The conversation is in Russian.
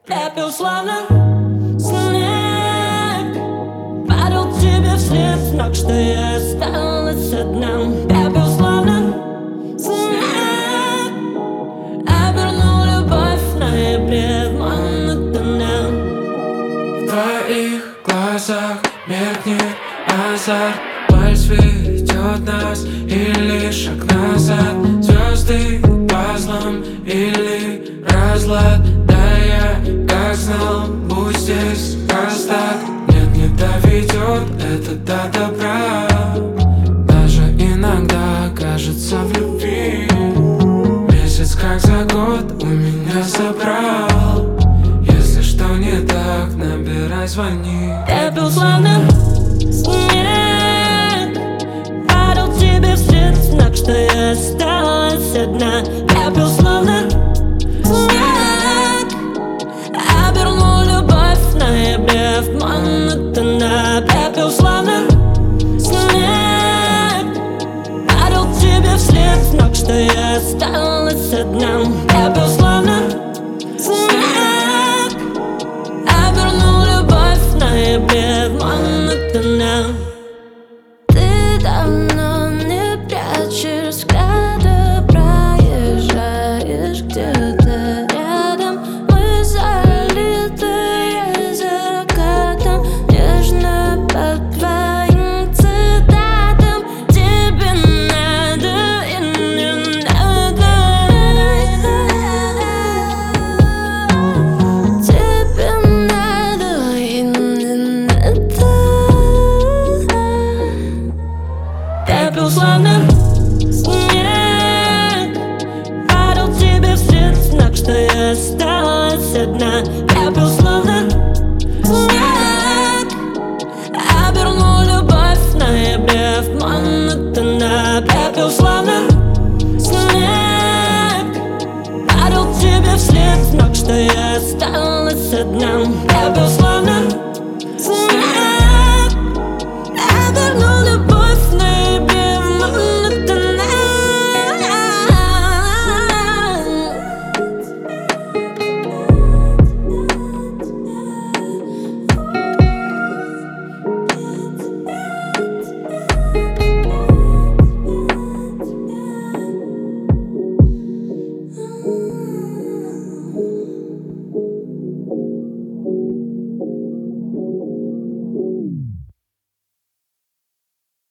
Пепел словно снег падал тебе вслед, знак, что я осталась одна. Пепел словно снег обернул любовь в ноябре в монотонном. В твоих глазах меркнет азарт. Вальс ведет нас или шаг назад. Звезды пазлом или разлад. Да я как знал, будь здесь раз так. Нет, не доведет это до добра. Даже иногда кажется в любви месяц как за год у меня забрал. Если что не так, набирай, звони. Пепел словно снег падал тебе вслед, знак, что я осталась одна. Пепел словно снег обернул любовь в ноябре в монотонно. Пепел словно снег падал тебе вслед, знак, что я осталась одна. Пепел словно снег обернул любовь в ноябре в монотонно. Ты давно не прячешь взгляда, проезжаешь где-то рядом. Мы залитые закатом, нежно по твоим цитатам. Тебе надо и не надо. Тебе надо и не надо. Пепел словно снег падал тебе вслед, знак, что я осталась одна. Пепел словно снег обернул любовь в ноябре в монотонно. Пепел словно снег падал тебе вслед, знак, что я осталась одна. Пепел словно